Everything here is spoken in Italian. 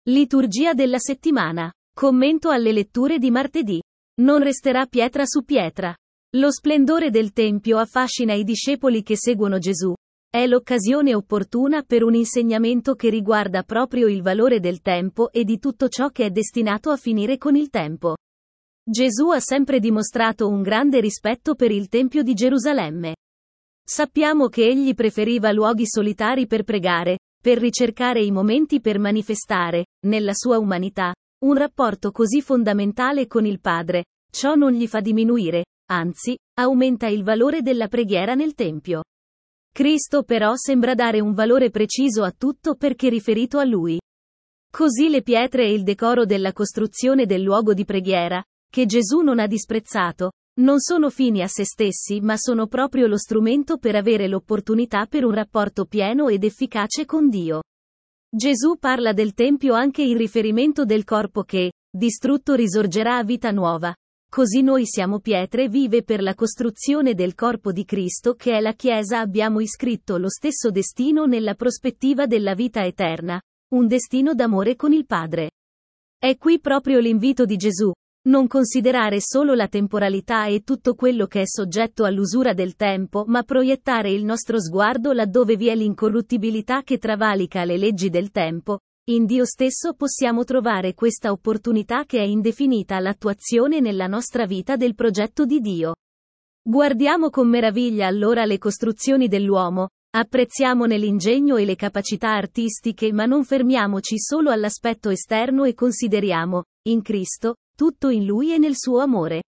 Liturgia della settimana. Commento alle letture di martedì. Non resterà pietra su pietra. Lo splendore del Tempio affascina i discepoli che seguono Gesù. È l'occasione opportuna per un insegnamento che riguarda proprio il valore del tempo e di tutto ciò che è destinato a finire con il tempo. Gesù ha sempre dimostrato un grande rispetto per il Tempio di Gerusalemme. Sappiamo che egli preferiva luoghi solitari per pregare, per ricercare i momenti per manifestare, nella sua umanità, un rapporto così fondamentale con il Padre. Ciò non gli fa diminuire, anzi, aumenta il valore della preghiera nel Tempio. Cristo però sembra dare un valore preciso a tutto perché riferito a Lui. Così le pietre e il decoro della costruzione del luogo di preghiera, che Gesù non ha disprezzato, non sono fini a se stessi ma sono proprio lo strumento per avere l'opportunità per un rapporto pieno ed efficace con Dio. Gesù parla del Tempio anche in riferimento del corpo che, distrutto, risorgerà a vita nuova. Così noi siamo pietre vive per la costruzione del corpo di Cristo che è la Chiesa. Abbiamo iscritto lo stesso destino nella prospettiva della vita eterna, un destino d'amore con il Padre. È qui proprio l'invito di Gesù. Non considerare solo la temporalità e tutto quello che è soggetto all'usura del tempo, ma proiettare il nostro sguardo laddove vi è l'incorruttibilità che travalica le leggi del tempo. In Dio stesso possiamo trovare questa opportunità che è indefinita all'attuazione nella nostra vita del progetto di Dio. Guardiamo con meraviglia allora le costruzioni dell'uomo, apprezziamone l'ingegno e le capacità artistiche ma non fermiamoci solo all'aspetto esterno e consideriamo, in Cristo, tutto in Lui e nel suo amore.